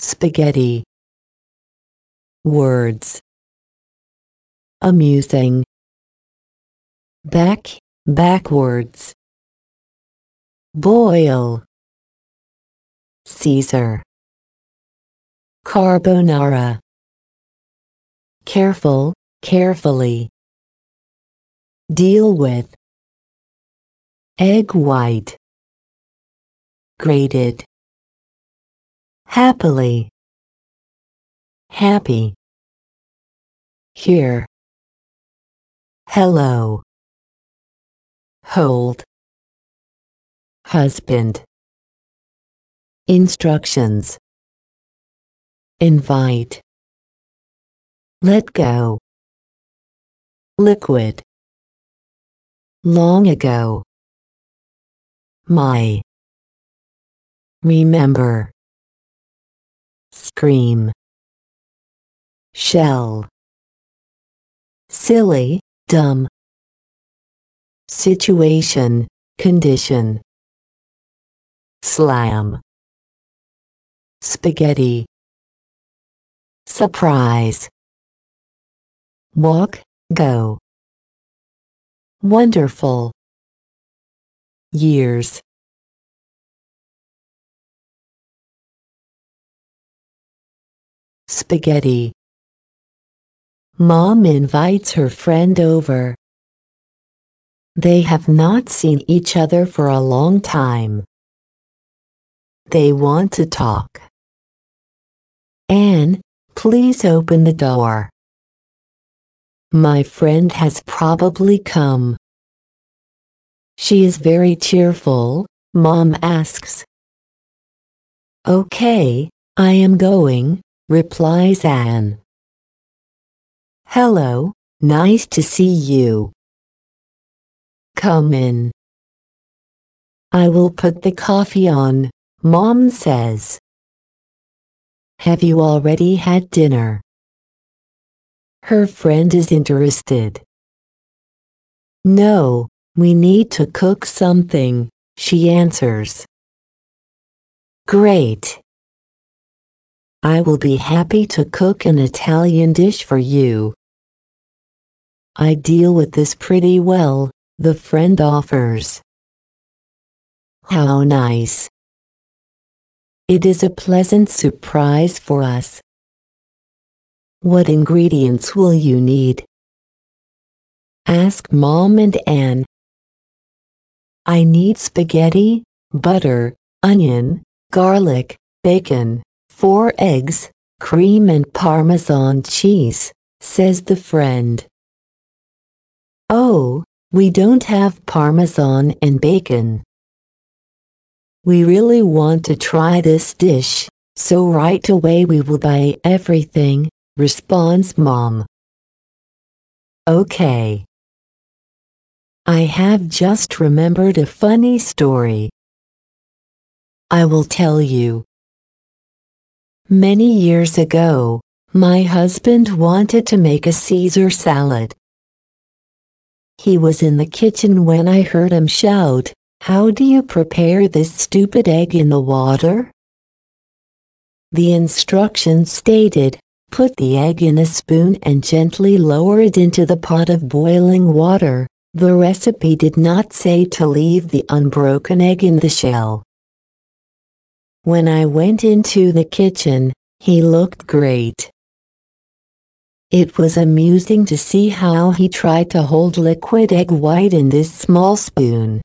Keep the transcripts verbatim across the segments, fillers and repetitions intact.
Spaghetti. Words. Amusing. Back, backwards. Boil. Caesar. Carbonara. Careful, carefully. Deal with. Egg white. Grated. Happily. Happy. Here. Hello. Hold. Husband. Instructions. Invite. Let go. Liquid. Long ago. My. Remember. Scream. Shell. Silly, dumb. Situation, condition. Slam. Spaghetti. Surprise. Walk, go. Wonderful. Years. Spaghetti. Mom invites her friend over. They have not seen each other for a long time. They want to talk. Anne, please open the door. My friend has probably come. She is very cheerful, Mom asks. Okay, I am going, replies Anne. Hello, nice to see you. Come in. I will put the coffee on, Mom says. Have you already had dinner? Her friend is interested. No, we need to cook something, she answers. Great. I will be happy to cook an Italian dish for you. I deal with this pretty well, the friend offers. How nice. It is a pleasant surprise for us. What ingredients will you need? Ask Mom and Anne. I need spaghetti, butter, onion, garlic, bacon, four eggs, cream and Parmesan cheese, says the friend. Oh, we don't have Parmesan and bacon. We really want to try this dish, so right away we will buy everything, responds Mom. Okay. I have just remembered a funny story. I will tell you. Many years ago, my husband wanted to make a Caesar salad. He was in the kitchen when I heard him shout, "How do you prepare this stupid egg in the water?" The instructions stated, put the egg in a spoon and gently lower it into the pot of boiling water. The recipe did not say to leave the unbroken egg in the shell. When I went into the kitchen, he looked great. It was amusing to see how he tried to hold liquid egg white in this small spoon.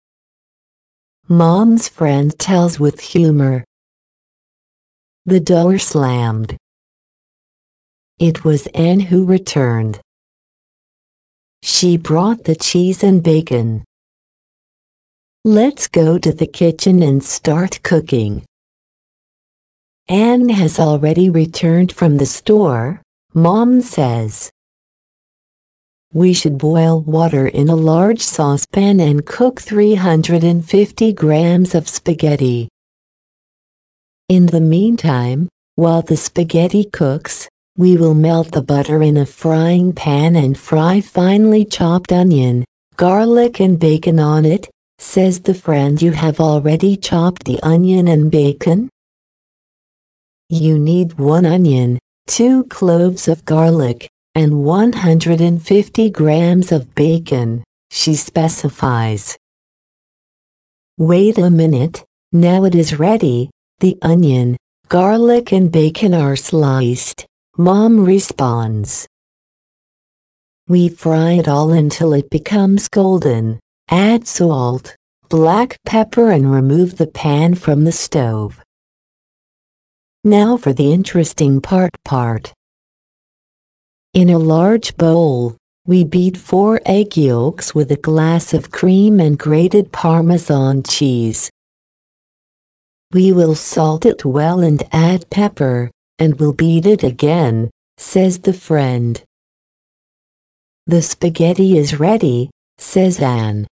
Mom's friend tells with humor. The door slammed. It was Anne who returned. She brought the cheese and bacon. Let's go to the kitchen and start cooking. Anne has already returned from the store, Mom says. We should boil water in a large saucepan and cook three hundred fifty grams of spaghetti. In the meantime, while the spaghetti cooks, we will melt the butter in a frying pan and fry finely chopped onion, garlic and bacon on it, says the friend. You have already chopped the onion and bacon? You need one onion, two cloves of garlic, and one hundred fifty grams of bacon, she specifies. Wait a minute, now it is ready. The onion, garlic and bacon are sliced, Mom responds. We fry it all until it becomes golden. Add salt, black pepper and remove the pan from the stove. Now for the interesting part part. In a large bowl, we beat four egg yolks with a glass of cream and grated Parmesan cheese. We will salt it well and add pepper, and we'll beat it again, says the friend. The spaghetti is ready, says Anne.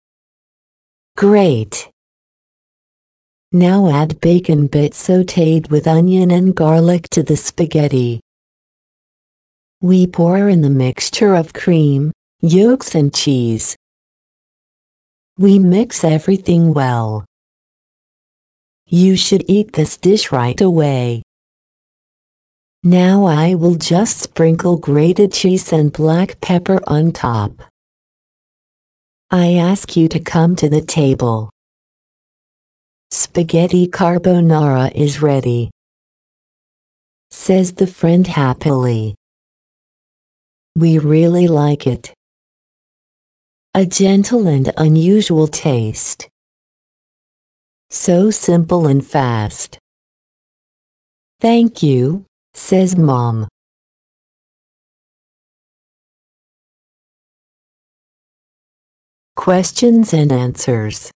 Great! Now add bacon bits sautéed with onion and garlic to the spaghetti. We pour in the mixture of cream, yolks and cheese. We mix everything well. You should eat this dish right away. Now I will just sprinkle grated cheese and black pepper on top. I ask you to come to the table. Spaghetti carbonara is ready, says the friend happily. We really like it. A gentle and unusual taste. So simple and fast. Thank you, says Mom. Questions and answers.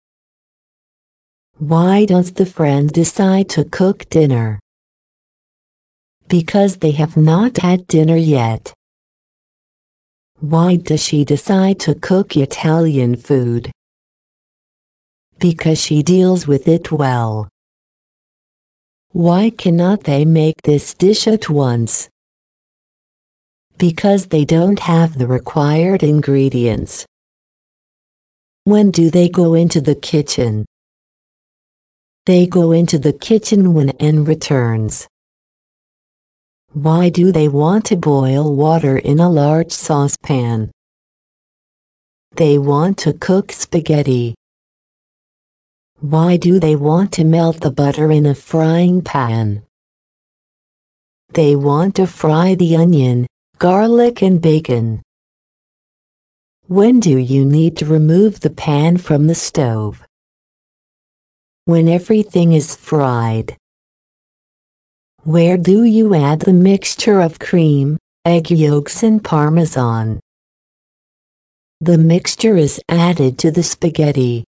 Why does the friend decide to cook dinner? Because they have not had dinner yet. Why does she decide to cook Italian food? Because she deals with it well. Why cannot they make this dish at once? Because they don't have the required ingredients. When do they go into the kitchen? They go into the kitchen when Anne returns. Why do they want to boil water in a large saucepan? They want to cook spaghetti. Why do they want to melt the butter in a frying pan? They want to fry the onion, garlic and bacon. When do you need to remove the pan from the stove? When everything is fried. Where do you add the mixture of cream, egg yolks and Parmesan? The mixture is added to the spaghetti.